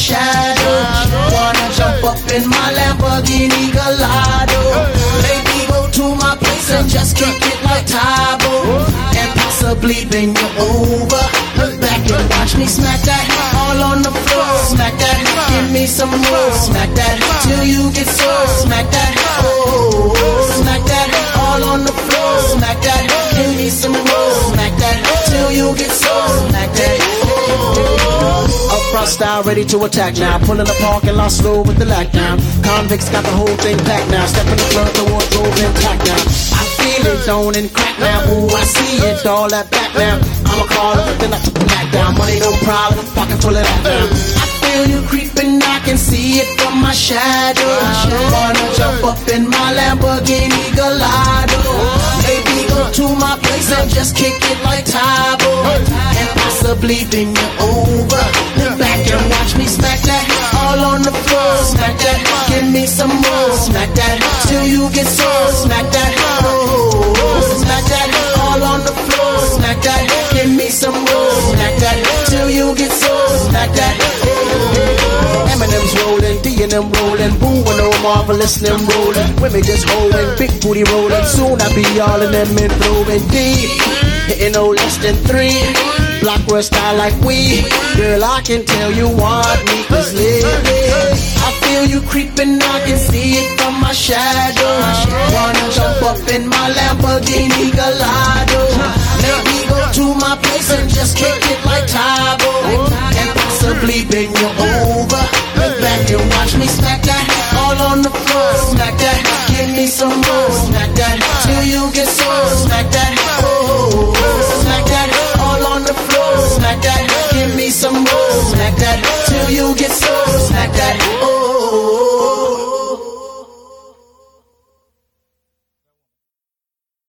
shadow. Wanna jump up in my Lamborghini Gallardo. Maybe go to my place and just kick it like Tybo. And possibly bend you over. Look back and watch me smack that all on the floor. Smack that, give me some more. Smack that till you get sore. Smack that, oh, smack that all on the floor. Smack that, give me some more. Smack that till you get sore. Smack that. Up front style, ready to attack now. Pulling the parking lot slow with the lockdown. Convicts got the whole thing packed now. Step in the club, the wardrobe intact now. I feel it, don't and crack now. Ooh, I see it, all that back now. I'ma call it, but then I took the back down. Money no problem, pocket full of that now. I feel you creeping, I can see it from my shadow. Wanna jump up in my Lamborghini Gallardo. Maybe go to my place and just kick it like Tybo. And possibly bend you over. Look back and watch me smack that all on the floor. Smack that, give me some more. Smack that till you get sore. Smack that, oh, smack that all on the floor. Smack that, give me some more. Smack that till you get sore. Smack that. Eminem's rolling, D and them rolling, Boo and no marvelous them rolling. Women just holding, big booty rolling. Soon I be all in them and throwing D. Hitting no less than 3. Blockwork style like we. Girl, I can tell you want me, cause lately I feel you creeping, I can see it from my shadow. Wanna jump up in my Lamborghini Gallardo. Maybe go to my place and just kick it like Tybo. And possibly bend you over. Look back and watch me smack that all on the floor. Smack that, give me some more. Smack that